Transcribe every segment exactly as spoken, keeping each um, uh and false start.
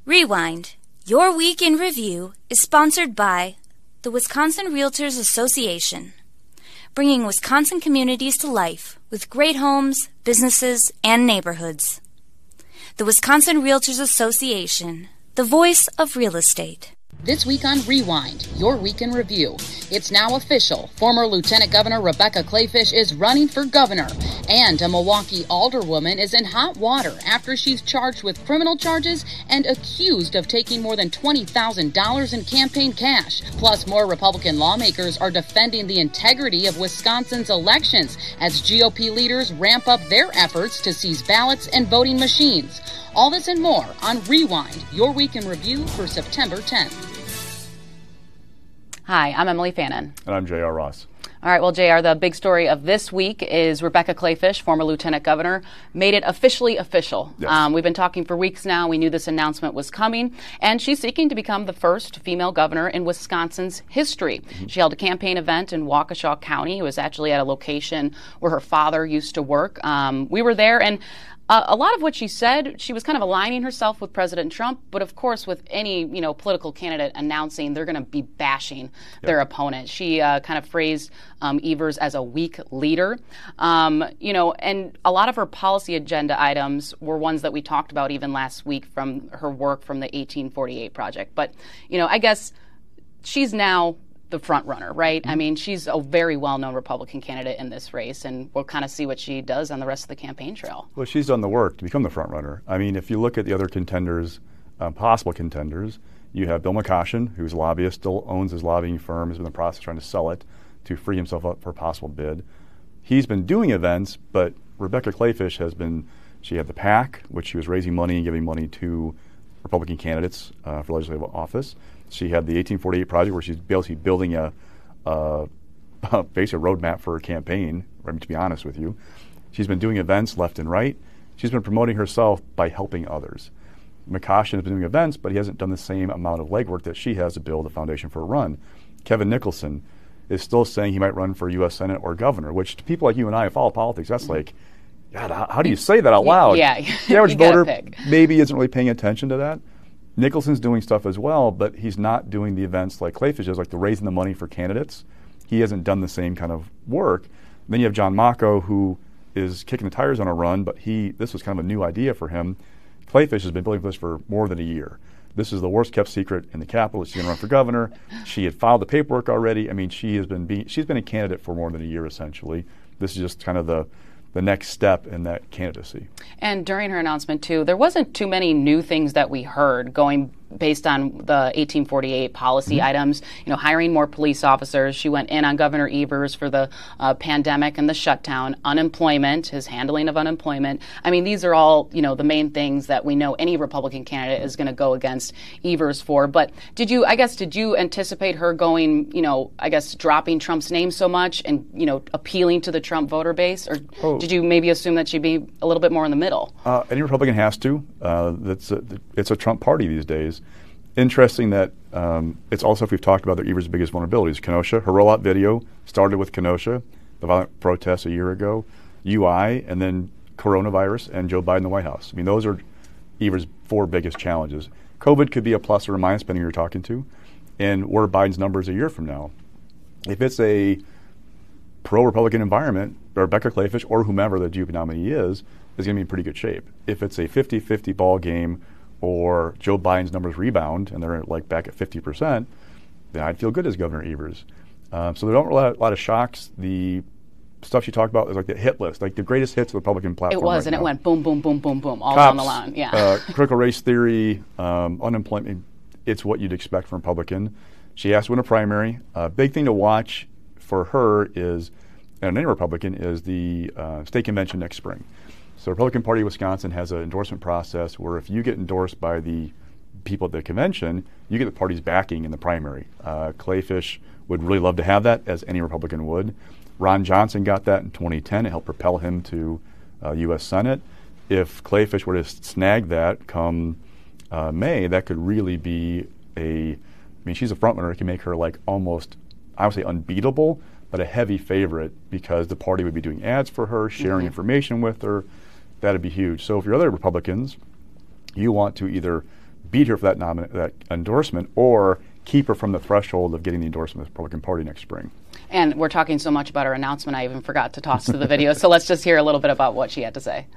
Rewind, Your Week in Review, is sponsored by the Wisconsin Realtors Association, bringing Wisconsin communities to life with great homes, businesses, and neighborhoods. The Wisconsin Realtors Association, the voice of real estate. This week on Rewind, Your Week in Review. It's now official. Former Lieutenant Governor Rebecca Kleefisch is running for governor. And a Milwaukee alderwoman is in hot water after she's charged with criminal charges and accused of taking more than twenty thousand dollars in campaign cash. Plus, more Republican lawmakers are defending the integrity of Wisconsin's elections as G O P leaders ramp up their efforts to seize ballots and voting machines. All this and more on Rewind, Your Week in Review for September tenth. Hi, I'm Emily Fannin. And I'm J R. Ross. All right, well, J R, the big story of this week is Rebecca Kleefisch, former lieutenant governor, made it officially official. Yes. Um, we've been talking for weeks now. We knew this announcement was coming, and she's seeking to become the first female governor in Wisconsin's history. Mm-hmm. She held a campaign event in Waukesha County. It was actually at a location where her father used to work. Um, we were there, and Uh, a lot of what she said, she was kind of aligning herself with President Trump, but of course with any, you know, political candidate announcing they're going to be bashing yep. their opponent. She uh, kind of phrased um, Evers as a weak leader, um, you know, and a lot of her policy agenda items were ones that we talked about even last week from her work from the eighteen forty-eight project. But, you know, I guess she's now the front runner, right? Mm-hmm. I mean, she's a very well-known Republican candidate in this race, and we'll kind of see what she does on the rest of the campaign trail. Well, she's done the work to become the front runner. I mean, if you look at the other contenders, uh, possible contenders, you have Bill McCoshen, who's a lobbyist, still owns his lobbying firm, is in the process of trying to sell it to free himself up for a possible bid. He's been doing events, but Rebecca Kleefisch has been, she had the PAC, which she was raising money and giving money to Republican candidates uh, for legislative office. She had the eighteen forty-eight project where she's basically building a, a basically a roadmap for her campaign, I mean, to be honest with you. She's been doing events left and right. She's been promoting herself by helping others. McCoshen has been doing events, but he hasn't done the same amount of legwork that she has to build a foundation for a run. Kevin Nicholson is still saying he might run for U S Senate or governor, which to people like you and I who follow politics, that's like, God, how, how do you say that out loud? Yeah, the average voter pick. maybe isn't really paying attention to that. Nicholson's doing stuff as well, but he's not doing the events like Kleefisch is, like the raising the money for candidates. He hasn't done the same kind of work. And then you have John Mocco, who is kicking the tires on a run, but he this was kind of a new idea for him. Kleefisch has been building this for more than a year. This is the worst kept secret in the Capitol. She's going to run for governor. She had filed the paperwork already. I mean, she has been being, she's been a candidate for more than a year, essentially. This is just kind of the the next step in that candidacy. And during her announcement, too, there wasn't too many new things that we heard going based on the eighteen forty-eight policy mm-hmm. items. You know, hiring more police officers. She went in on Governor Evers for the uh, pandemic and the shutdown. Unemployment, his handling of unemployment. I mean, these are all, you know, the main things that we know any Republican candidate is going to go against Evers for. But did you, I guess, did you anticipate her going, you know, I guess, dropping Trump's name so much and, you know, appealing to the Trump voter base? Or oh. did you maybe assume that she'd be a little bit more in the middle? Uh, any Republican has to. Uh, that's a, it's a Trump party these days. Interesting that um, it's also, if we've talked about, their Evers' biggest vulnerabilities. Kenosha, her rollout video started with Kenosha, the violent protests a year ago, U I, and then coronavirus and Joe Biden in the White House. I mean, those are Evers' four biggest challenges. COVID could be a plus or a minus, depending on who you're talking to, and where Biden's numbers a year from now. If it's a pro-Republican environment, Rebecca Kleefisch or whomever the G O P nominee is, is going to be in pretty good shape. If it's a fifty-fifty ball game or Joe Biden's numbers rebound and they're like back at fifty percent, then I'd feel good as Governor Evers. Um, so there don't really a lot of shocks. The stuff she talked about is like the hit list, like the greatest hits of the Republican platform. It was, right and now. It went boom, boom, boom, boom, boom, all Cops, down the line. Yeah. uh, critical race theory, um, unemployment. It's what you'd expect from a Republican. She has to win a primary. A uh, big thing to watch for her is, and any Republican, is the uh, state convention next spring. So Republican Party of Wisconsin has an endorsement process where if you get endorsed by the people at the convention, you get the party's backing in the primary. Uh, Kleefisch would really love to have that, as any Republican would. Ron Johnson got that in twenty ten. It helped propel him to uh, U S Senate. If Kleefisch were to snag that come uh, May, that could really be a, I mean, she's a frontrunner. It can make her like almost, I would say unbeatable, but a heavy favorite because the party would be doing ads for her, sharing mm-hmm. information with her. That'd be huge. So if you're other Republicans, you want to either beat her for that, nomin- that endorsement or keep her from the threshold of getting the endorsement of the Republican Party next spring. And we're talking so much about her announcement, I even forgot to toss to the video. So let's just hear a little bit about what she had to say.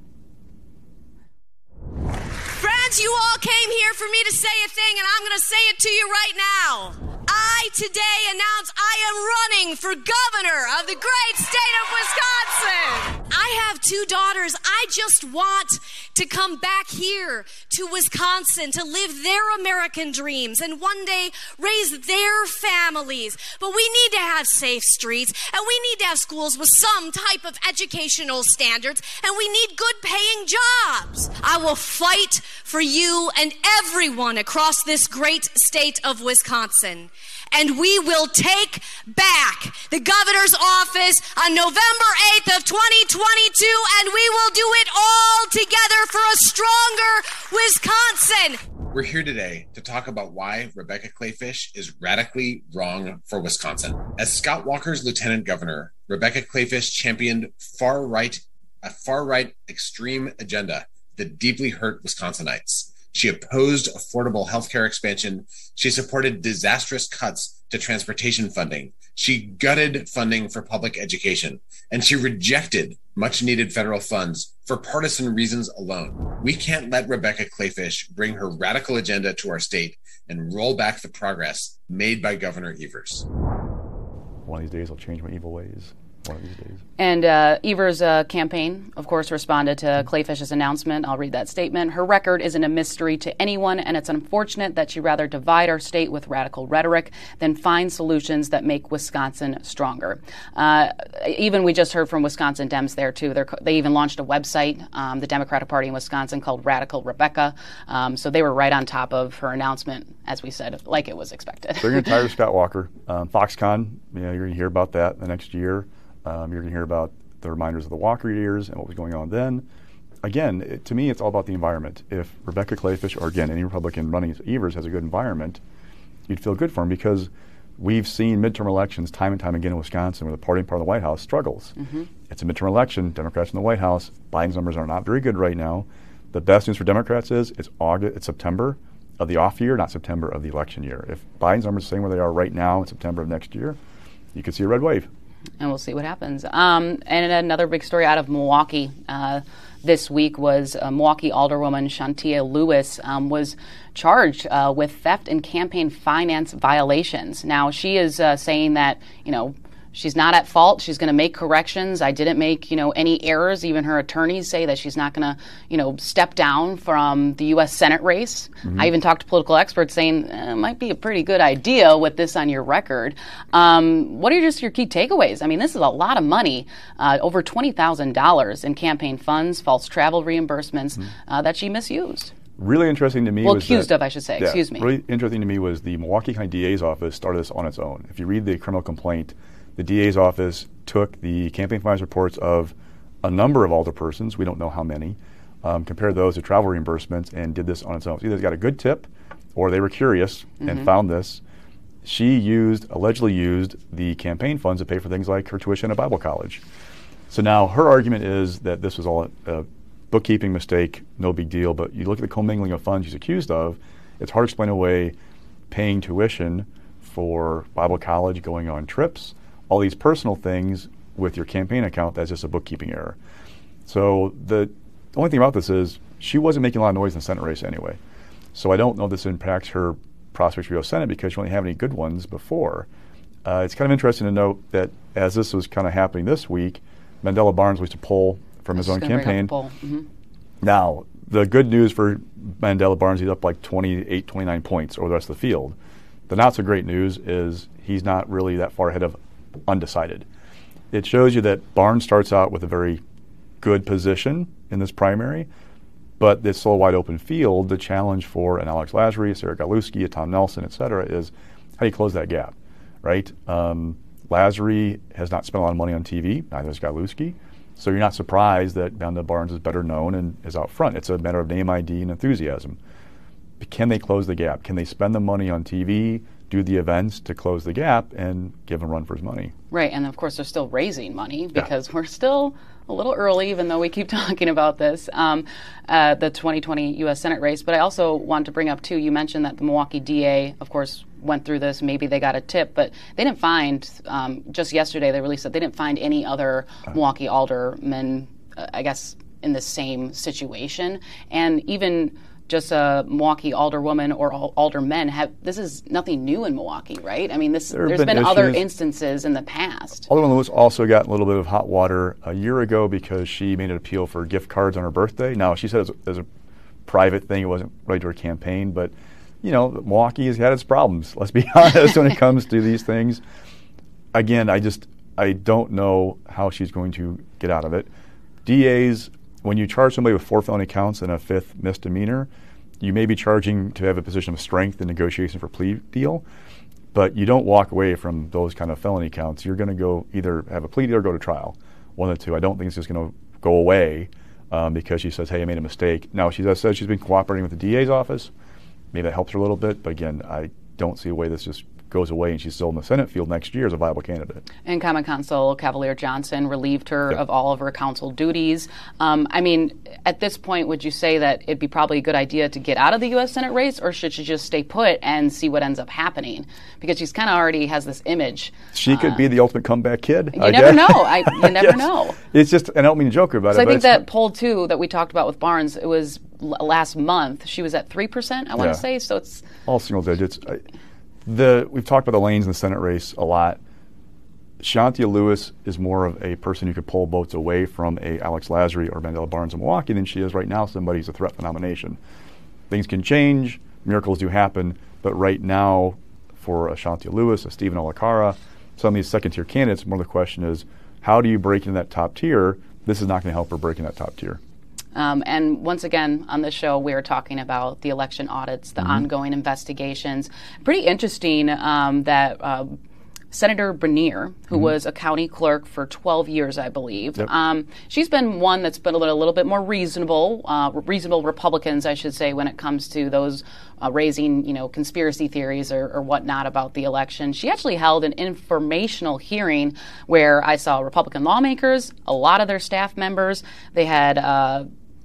Friends, you all came here for me to say a thing, and I'm going to say it to you right now. I today announce I am running for governor of the great state of Wisconsin. I have two daughters. I just want to come back here to Wisconsin to live their American dreams and one day raise their families. But we need to have safe streets, and we need to have schools with some type of educational standards, and we need good paying jobs. I will fight for you and everyone across this great state of Wisconsin. And we will take back the governor's office on November eighth of twenty twenty-two, and we will do it all together for a stronger Wisconsin. We're here today to talk about why Rebecca Kleefisch is radically wrong for Wisconsin. As Scott Walker's lieutenant governor, Rebecca Kleefisch championed far-right, a far-right extreme agenda that deeply hurt Wisconsinites. She opposed affordable healthcare expansion. She supported disastrous cuts to transportation funding. She gutted funding for public education, and she rejected much-needed federal funds for partisan reasons alone. We can't let Rebecca Kleefisch bring her radical agenda to our state and roll back the progress made by Governor Evers. One of these days I'll change my evil ways. One of these days. And uh, Evers' uh, campaign, of course, responded to Kleefisch's announcement. I'll read that statement. Her record isn't a mystery to anyone, and it's unfortunate that she'd rather divide our state with radical rhetoric than find solutions that make Wisconsin stronger. Uh, even we just heard from Wisconsin Dems there, too. They're, they even launched a website, um, the Democratic Party in Wisconsin, called Radical Rebecca. Um, so they were right on top of her announcement, as we said, like it was expected. They're going to tire Scott Walker. Um, Foxconn, you know, you're going to hear about that the next year. Um, you're going to hear about the reminders of the Walker years and what was going on then. Again, it, to me, it's all about the environment. If Rebecca Kleefisch, or again, any Republican running as Evers has a good environment, you'd feel good for him, because we've seen midterm elections time and time again in Wisconsin where the party part of the White House struggles. Mm-hmm. It's a midterm election, Democrats in the White House. Biden's numbers are not very good right now. The best news for Democrats is it's August, it's September of the off year, not September of the election year. If Biden's numbers are staying where they are right now in September of next year, you could see a red wave. And we'll see what happens. Um, and another big story out of Milwaukee uh, this week was uh, Milwaukee Alderwoman Shantia Lewis um, was charged uh, with theft and campaign finance violations. Now, she is uh, saying that, you know, she's not at fault. She's going to make corrections. I didn't make, you know, any errors. Even her attorneys say that she's not going to, you know, step down from the U S Senate race. Mm-hmm. I even talked to political experts saying eh, it might be a pretty good idea with this on your record. Um, what are just your key takeaways? I mean, this is a lot of money, uh, over twenty thousand dollars in campaign funds, false travel reimbursements mm-hmm. uh, that she misused. Really interesting to me well, was accused that, of, I should say. Yeah, Excuse me. Really interesting to me was the Milwaukee County D A's office started this on its own. If you read the criminal complaint, the D A's office took the campaign finance reports of a number of alderpersons, we don't know how many, um, compared those to travel reimbursements, and did this on its own. So either they got a good tip or they were curious mm-hmm. and found this. She used, allegedly used, the campaign funds to pay for things like her tuition at Bible college. So now her argument is that this was all a, a bookkeeping mistake, no big deal, but you look at the commingling of funds she's accused of, it's hard to explain away paying tuition for Bible college, going on trips, all these personal things with your campaign account. That's just a bookkeeping error. So the only thing about this is she wasn't making a lot of noise in the Senate race anyway. So I don't know if this impacts her prospects for U S Senate because she only had any good ones before. Uh, it's kind of interesting to note that as this was kind of happening this week, Mandela Barnes released a poll from his own campaign. Mm-hmm. Now, the good news for Mandela Barnes, he's up like twenty-eight, twenty-nine points over the rest of the field. The not so great news is he's not really that far ahead of undecided. It shows you that Barnes starts out with a very good position in this primary, but this so wide open field, the challenge for an Alex Lasry, a Sarah Galuski, a Tom Nelson, et cetera, is how do you close that gap, right? Um, Lasry has not spent a lot of money on T V, neither has Galuski, so you're not surprised that Mandela Barnes is better known and is out front. It's a matter of name I D and enthusiasm. But can they close the gap? Can they spend the money on T V, do the events to close the gap, and give him a run for his money? Right, and of course they're still raising money because yeah. we're still a little early, even though we keep talking about this, um, uh, the twenty twenty U S Senate race. But I also wanted to bring up, too, you mentioned that the Milwaukee D A, of course, went through this. Maybe they got a tip, but they didn't find, um, just yesterday they released that they didn't find any other Milwaukee aldermen, uh, I guess, in the same situation. And even just a Milwaukee alderwoman or aldermen have, this is nothing new in Milwaukee, right? I mean, this there there's been, been other issues. instances in the past. Alderman Lewis also got a little bit of hot water a year ago because she made an appeal for gift cards on her birthday. Now, she said it was, it was a private thing. It wasn't related to her campaign. But, you know, Milwaukee has had its problems, let's be honest, when it comes to these things. Again, I just, I don't know how she's going to get out of it. D As, when you charge somebody with four felony counts and a fifth misdemeanor, you may be charging to have a position of strength in negotiation for plea deal, but you don't walk away from those kind of felony counts. You're going to go either have a plea deal or go to trial, one of the two. I don't think it's just going to go away um, because she says, hey, I made a mistake. Now, she has said she's been cooperating with the D A's office. Maybe that helps her a little bit, but again, I don't see a way this just goes away and she's still in the Senate field next year as a viable candidate. And Common Counsel Cavalier Johnson relieved her yep. of all of her counsel duties. Um, I mean, at this point, would you say that it'd be probably a good idea to get out of the U S Senate race, or should she just stay put and see what ends up happening? Because she's kind of already has this image. She could uh, be the ultimate comeback kid. You I never guess. know. I, you never yes. know. It's just, and I don't mean to joke about so it. I think but that poll, too, that we talked about with Barnes, it was l- last month. She was at three percent, I want to yeah. say. So it's all single digits. I, The we've talked about the lanes in the Senate race a lot. Shantia Lewis is more of a person who could pull votes away from a Alex Lasry or Mandela Barnes in Milwaukee than she is right now somebody who's a threat for nomination. Things can change, miracles do happen, but right now for a Shantia Lewis, a Stephen Olacara, some of these second-tier candidates, more the question is, how do you break into that top tier? This is not going to help her break in that top tier. Um, and once again, on this show, we are talking about the election audits, the mm-hmm. ongoing investigations. Pretty interesting um, that uh, Senator Bernier, who mm-hmm. was a county clerk for twelve years, I believe, yep. um, she's been one that's been a little, a little bit more reasonable, uh, reasonable Republicans, I should say, when it comes to those uh, raising, you know, conspiracy theories or, or whatnot about the election. She actually held an informational hearing where I saw Republican lawmakers, a lot of their staff members. They had uh,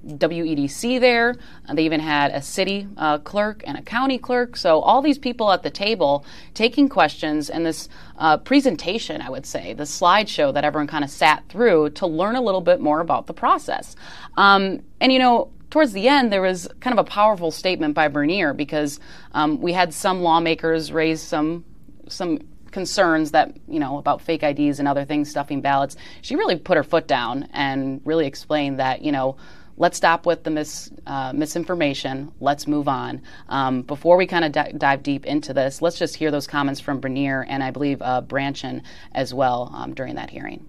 W E D C there. Uh, they even had a city uh, clerk and a county clerk. So all these people at the table taking questions, and this uh, presentation, I would say, the slideshow that everyone kind of sat through to learn a little bit more about the process. Um, and, you know, towards the end, there was kind of a powerful statement by Bernier because um, we had some lawmakers raise some some concerns that, you know, about fake I Ds and other things, stuffing ballots. She really put her foot down and really explained that, you know, let's stop with the mis, uh, misinformation. Let's move on. Um, before we kind of di- dive deep into this, let's just hear those comments from Bernier and I believe uh, Branchin as well um, during that hearing.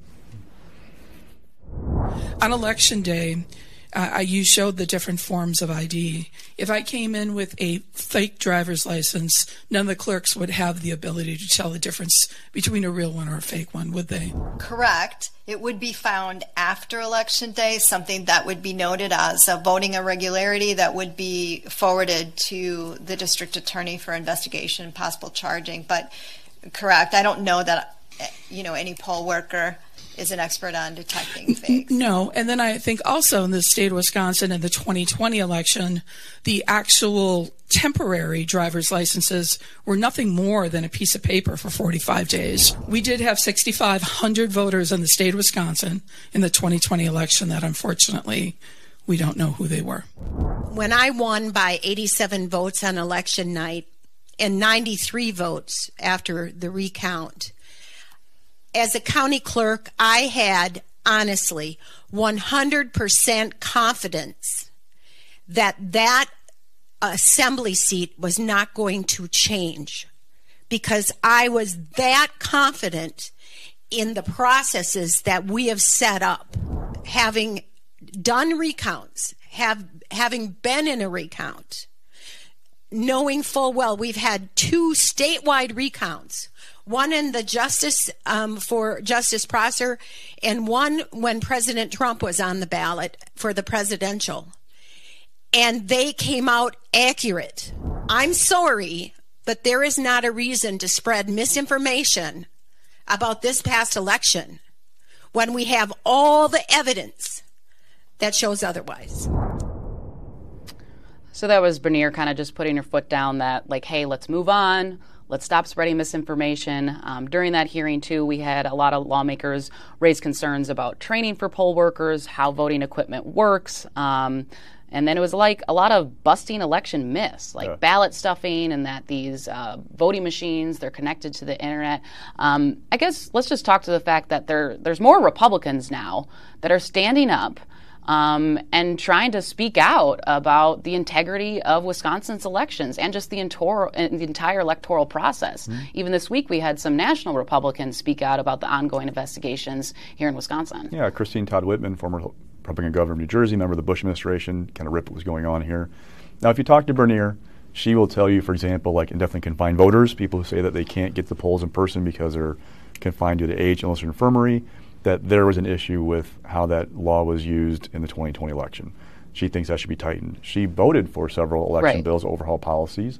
On Election Day, uh, you showed the different forms of I D. If I came in with a fake driver's license, none of the clerks would have the ability to tell the difference between a real one or a fake one, would they? Correct. It would be found after Election Day, something that would be noted as a voting irregularity that would be forwarded to the district attorney for investigation, possible charging. But correct, I don't know that, you know, any poll worker is an expert on detecting fakes. No, and then I think also in the state of Wisconsin in the twenty twenty election, the actual temporary driver's licenses were nothing more than a piece of paper for forty-five days. We did have six thousand five hundred voters in the state of Wisconsin in the twenty twenty election that unfortunately we don't know who they were. When I won by eighty-seven votes on election night and ninety-three votes after the recount, as a county clerk, I had, honestly, one hundred percent confidence that that assembly seat was not going to change because I was that confident in the processes that we have set up, having done recounts, have having been in a recount, knowing full well we've had two statewide recounts. One in the Justice um, for Justice Prosser, and one when President Trump was on the ballot for the presidential. And they came out accurate. I'm sorry, but there is not a reason to spread misinformation about this past election. when we have all the evidence that shows otherwise. So that was Bernier kind of just putting her foot down that, like, hey, let's move on. Let's stop spreading misinformation. Um, during that hearing, too, we had a lot of lawmakers raise concerns about training for poll workers, how voting equipment works. Um, and then it was like a lot of busting election myths, like yeah. ballot stuffing and that these uh, voting machines, they're connected to the internet. Um, I guess let's just talk to the fact that there there's more Republicans now that are standing up Um, and trying to speak out about the integrity of Wisconsin's elections and just the, entor- the entire electoral process. Mm-hmm. Even this week, we had some national Republicans speak out about the ongoing investigations here in Wisconsin. Yeah, Christine Todd Whitman, former Republican governor of New Jersey, member of the Bush administration, kind of ripped what was going on here. Now, if you talk to Bernier, she will tell you, for example, like indefinitely confined voters, people who say that they can't get to the polls in person because they're confined due to age, illness, or infirmary, that there was an issue with how that law was used in the twenty twenty election. She thinks that should be tightened. She voted for several election right. bills, overhaul policies.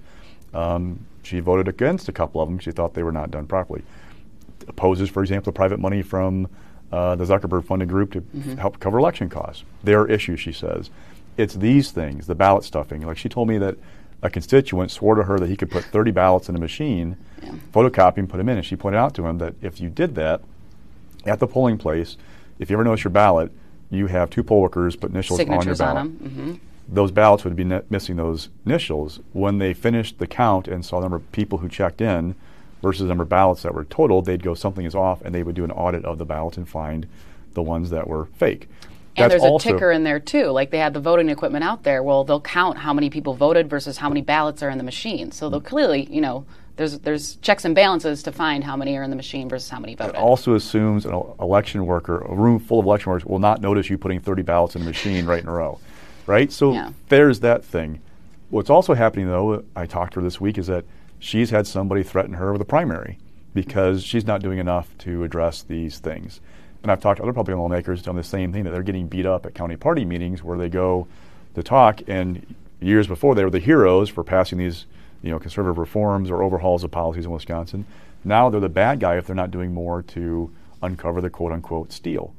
Um, she voted against a couple of them. She thought they were not done properly. Opposes, for example, private money from uh, the Zuckerberg-funded group to mm-hmm. help cover election costs. Their issue, she says. It's these things, the ballot stuffing. Like she told me that a constituent swore to her that he could put thirty ballots in a machine, yeah. photocopy and put them in, and she pointed out to him that if you did that, at the polling place, if you ever notice your ballot, you have two poll workers put initials Signatures on your ballot. On them. Mm-hmm. Those ballots would be ne- missing those initials. When they finished the count and saw the number of people who checked in versus the number of ballots that were totaled, they'd go, something is off, and they would do an audit of the ballots and find the ones that were fake. And That's there's a ticker in there, too. Like they had the voting equipment out there. Well, they'll count how many people voted versus how many ballots are in the machine. So they'll clearly, you know, There's there's checks and balances to find how many are in the machine versus how many voted. It also assumes an election worker, a room full of election workers, will not notice you putting thirty ballots in the machine right in a row, right? So yeah. there's that thing. What's also happening, though, I talked to her this week, is that she's had somebody threaten her with a primary because she's not doing enough to address these things. And I've talked to other Republican lawmakers doing the same thing, that they're getting beat up at county party meetings where they go to talk, and years before they were the heroes for passing these you know, conservative reforms or overhauls of policies in Wisconsin. Now they're the bad guy if they're not doing more to uncover the quote-unquote steal.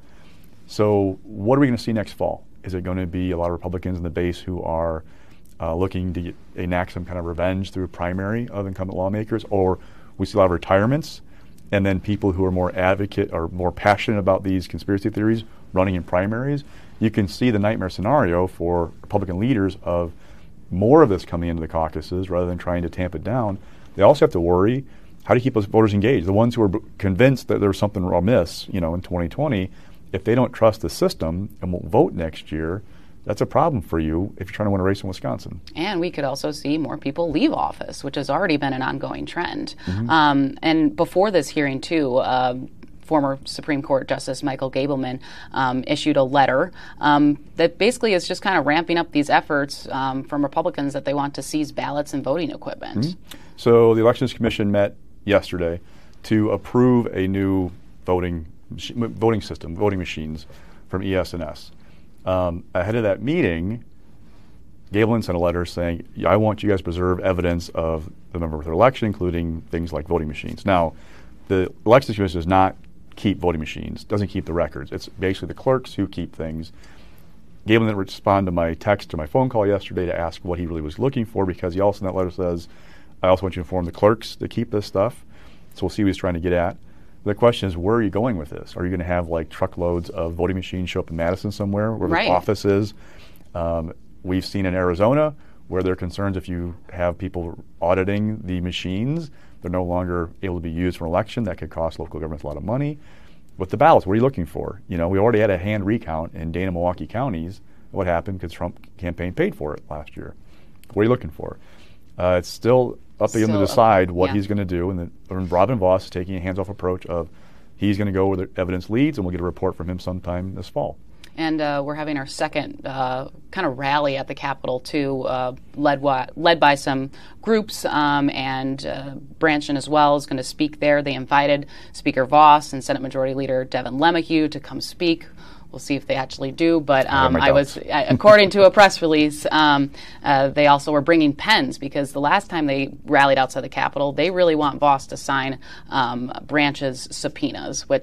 So what are we going to see next fall? Is it going to be a lot of Republicans in the base who are uh, looking to get, enact some kind of revenge through a primary of incumbent lawmakers, or we see a lot of retirements, and then people who are more advocate or more passionate about these conspiracy theories running in primaries? You can see the nightmare scenario for Republican leaders of more of this coming into the caucuses rather than trying to tamp it down. They also have to worry, how do you keep those voters engaged? The ones who are b- convinced that there's something amiss, you know, in twenty twenty, if they don't trust the system and won't vote next year, that's a problem for you if you're trying to win a race in Wisconsin. And we could also see more people leave office, which has already been an ongoing trend. Mm-hmm. Um, and before this hearing, too, uh, former Supreme Court Justice Michael Gableman um, issued a letter um, that basically is just kind of ramping up these efforts um, from Republicans that they want to seize ballots and voting equipment. Mm-hmm. So the Elections Commission met yesterday to approve a new voting voting system, voting machines from E S N S. Um, ahead of that meeting, Gableman sent a letter saying, I want you guys to preserve evidence of the member of their election, including things like voting machines. Now, the Elections Commission does not keep voting machines, doesn't keep the records. It's basically the clerks who keep things. Gableman didn't respond to my text or my phone call yesterday to ask what he really was looking for, because he also in that letter says, I also want you to inform the clerks to keep this stuff. So we'll see what he's trying to get at. The question is, where are you going with this? Are you going to have like truckloads of voting machines show up in Madison somewhere where right. the office is? Um, we've seen in Arizona where there are concerns if you have people auditing the machines, they're no longer able to be used for an election. That could cost local governments a lot of money. With the ballots, what are you looking for? You know, we already had a hand recount in Dana, Milwaukee counties. What happened? Because Trump campaign paid for it last year. What are you looking for? Uh, it's still up to him to decide what yeah. he's going to do. And, the, and Robin Vos is taking a hands-off approach of he's going to go where the evidence leads, and we'll get a report from him sometime this fall. And uh, we're having our second uh, kind of rally at the Capitol, too, uh, led, wa- led by some groups, um, and uh, Branchen as well is going to speak there. They invited Speaker Vos and Senate Majority Leader Devin Lemahue to come speak. We'll see if they actually do, but um, I, I was, according to a press release, um, uh, they also were bringing pens, because the last time they rallied outside the Capitol, they really want Vos to sign um, Branch's subpoenas, which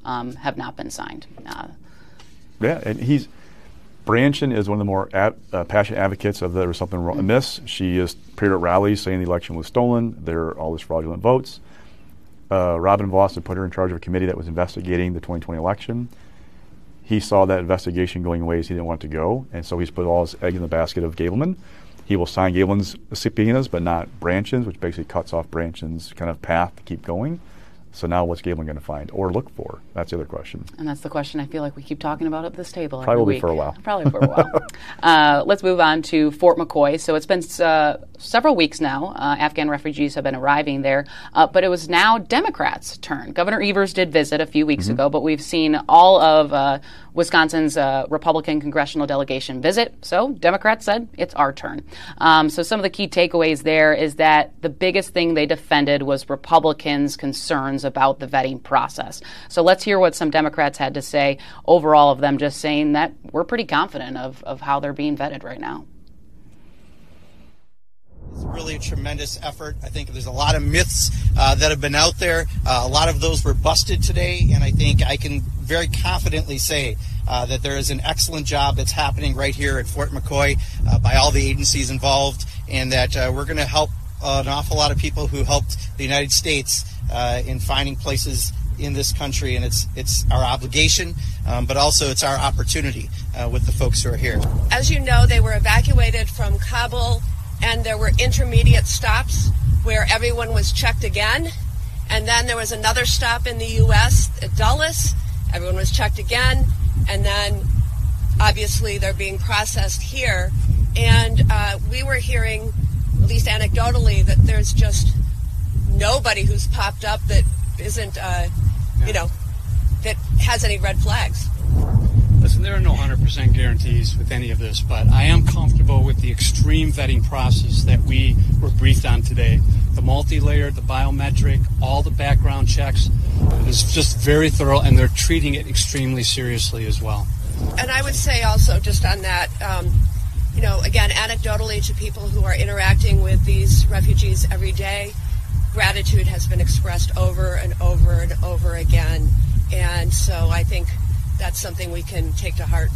um, have not been signed. Uh, yeah, and he's Brandtjen is one of the more ad, uh, passionate advocates of there was something wrong amiss. She has appeared at rallies saying the election was stolen. There are all these fraudulent votes. Uh, Robin Vos had put her in charge of a committee that was investigating the twenty twenty election. He saw that investigation going ways he didn't want to go, and so he's put all his eggs in the basket of Gableman. He will sign Gableman's subpoenas, but not Brandtjen's, which basically cuts off Brandtjen's kind of path to keep going. So now what's Gableman going to find or look for? That's the other question. And that's the question I feel like we keep talking about at this table Probably every will be week. for a while. Probably for a while. uh, let's move on to Fort McCoy. So it's been uh, several weeks now. Uh, Afghan refugees have been arriving there, uh, but it was now Democrats' turn. Governor Evers did visit a few weeks mm-hmm. ago, but we've seen all of uh, Wisconsin's uh, Republican congressional delegation visit. So Democrats said it's our turn. Um, so some of the key takeaways there is that the biggest thing they defended was Republicans' concerns about the vetting process. So let's hear what some Democrats had to say. Overall, of them just saying that we're pretty confident of, of how they're being vetted right now. It's really a tremendous effort. I think there's a lot of myths uh, that have been out there. Uh, a lot of those were busted today, and I think I can very confidently say uh, that there is an excellent job that's happening right here at Fort McCoy uh, by all the agencies involved, and that uh, we're going to help uh, an awful lot of people who helped the United States uh, in finding places in this country, and it's it's our obligation, um, but also it's our opportunity uh, with the folks who are here. As you know, they were evacuated from Kabul, and there were intermediate stops where everyone was checked again, and then there was another stop in the U S at Dulles. Everyone was checked again, and then obviously they're being processed here. And uh, we were hearing, at least anecdotally, that there's just nobody who's popped up that isn't, uh, you know, that has any red flags. Listen, there are no one hundred percent guarantees with any of this, but I am comfortable with the extreme vetting process that we were briefed on today. The multi-layer, the biometric, all the background checks. It is just very thorough, and they're treating it extremely seriously as well. And I would say also, just on that, um, you know, again, anecdotally to people who are interacting with these refugees every day, gratitude has been expressed over and over and over again. And so I think that's something we can take to heart.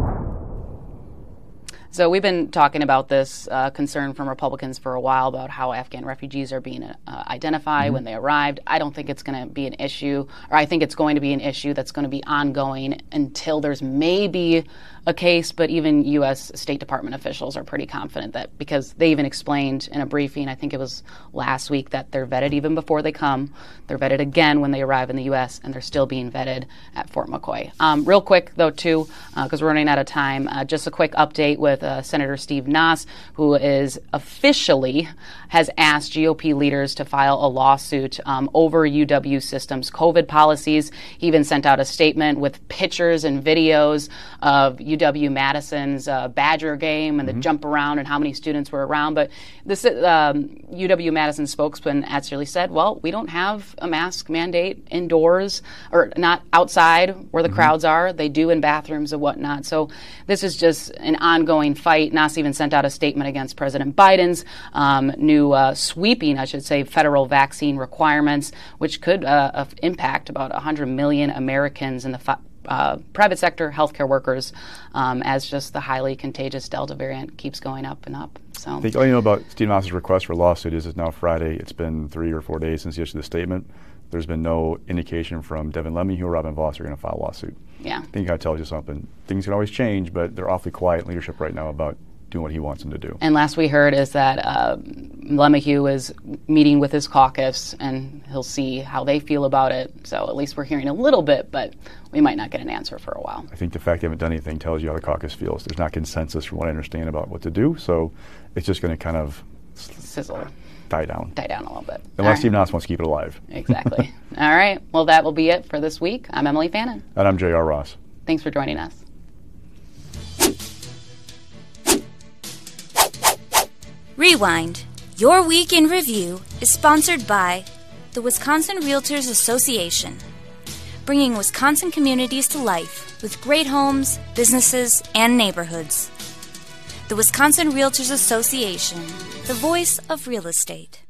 So we've been talking about this uh, concern from Republicans for a while about how Afghan refugees are being uh, identified mm-hmm. when they arrived. I don't think it's going to be an issue, or I think it's going to be an issue that's going to be ongoing until there's maybe a case, but even U S State Department officials are pretty confident that, because they even explained in a briefing, I think it was last week, that they're vetted even before they come. They're vetted again when they arrive in the U S, and they're still being vetted at Fort McCoy. Um, real quick, though, too, because uh, we're running out of time, uh, just a quick update with uh, Senator Steve Nass, who is officially has asked G O P leaders to file a lawsuit um, over U W system's COVID policies. He even sent out a statement with pictures and videos of U W Madison's uh, Badger game and mm-hmm. the jump around and how many students were around. But this um, U W Madison spokesman actually said, well, we don't have a mask mandate indoors, or not outside where the mm-hmm. crowds are. They do in bathrooms and whatnot. So this is just an ongoing fight. Nass even sent out a statement against President Biden's um, new uh, sweeping, I should say, federal vaccine requirements, which could uh, impact about one hundred million Americans in the fi- Uh, private sector healthcare workers, um, as just the highly contagious Delta variant keeps going up and up. So I think all you know about Steve Nass's request for a lawsuit is it's now Friday. It's been three or four days since he issued the statement. There's been no indication from Devin Lemieux or Robin Vos are going to file a lawsuit. Yeah. I think that tells you something. Things can always change, but they're awfully quiet in leadership right now about doing what he wants them to do. And last we heard is that uh, Lemieux is meeting with his caucus, and he'll see how they feel about it. So at least we're hearing a little bit, but we might not get an answer for a while. I think the fact they haven't done anything tells you how the caucus feels. There's not consensus from what I understand about what to do, so it's just going to kind of sizzle. Die down. Die down a little bit. Unless right. Steve Nass wants to keep it alive. Exactly. All right. Well, that will be it for this week. I'm Emily Fannin. And I'm J R Ross. Thanks for joining us. Rewind. Your Week in Review is sponsored by the Wisconsin Realtors Association, bringing Wisconsin communities to life with great homes, businesses, and neighborhoods. The Wisconsin Realtors Association, the voice of real estate.